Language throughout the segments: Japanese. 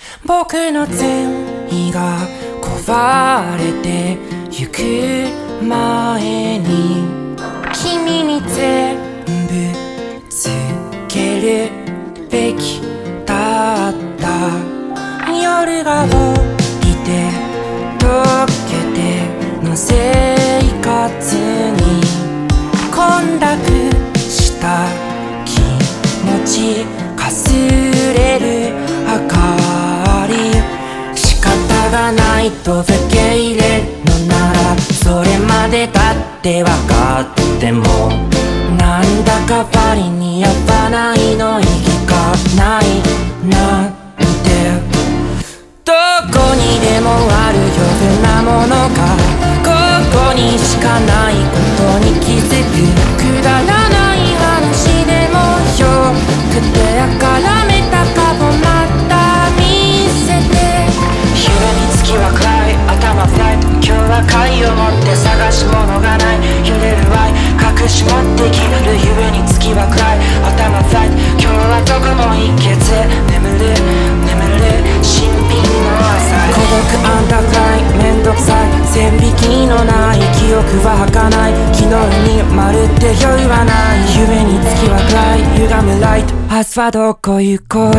僕の善意が壊れてゆく前に君に全部つけるべきだった。夜が降りて溶けての生活に混濁した気持ちかすれる明かり。仕方がないと受け入れるのならそれまでだって分かってもなんだか割に合わないの意義がないなんて。どこにでもある余分なものがここにしかないことに気づく。くだらない話でもよくてあからめた顔また見せて。夢に月は暗い頭フライト。今日は貝を持って探し物がない。揺れる愛隠し持ってきる夢に月は暗い頭フライト。今日はどこも行けず眠る新品の朝。孤独アンダーグラインめんどくさい線引きのない記憶は儚い。昨日にまるで余裕はない。夢に月は暗い歪むライト。明日はどこ行こう。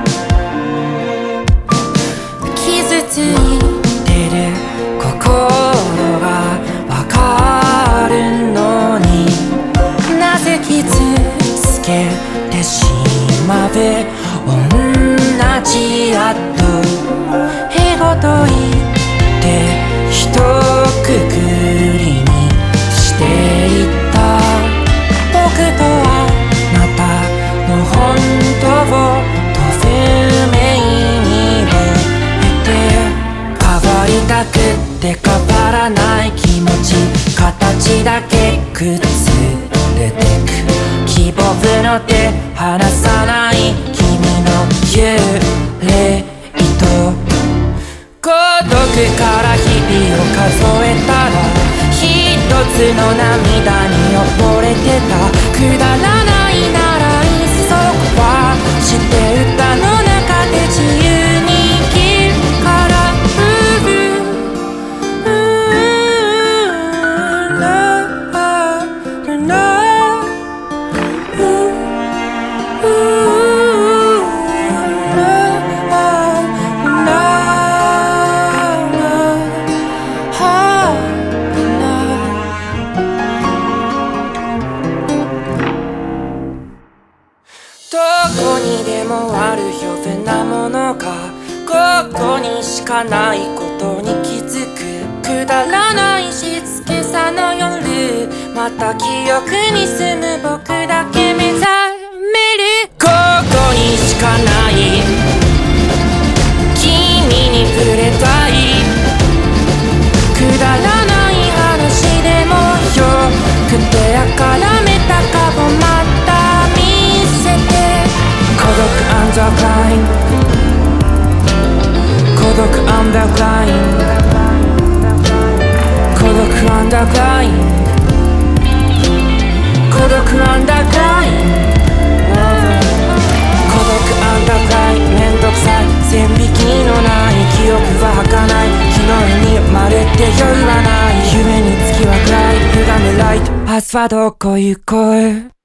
傷ついてる心がわかるのになぜ傷つけてしまう。同じあとへごと言ってひとくくりにしていった。僕とあなたの本当を透明に得て変わりたくって変わらない気持ち形だけ崩れてく。希望の手離さない君の幽霊と孤独から日々を数えたら一つの涙に溺れてた。くだらないならいっそはして歌の中で自由に生きるから。どこにでもある余分なものがここにしかないことに気づく。くだらない静けさの夜また記憶に住む僕だけ目覚める。ここにしかない君に触れたい。くだらない話でもよくてあからめた顔また見せて。孤独アンダーグライン孤独アンダーグライン孤独アンダーグライン孤独アンダーグライン孤独アンダーグラインめんどくさい線引きのない記憶は儚い。昨日にまるで余裕はない。夢に月は暗い歪むライト。明日はどこ行こう。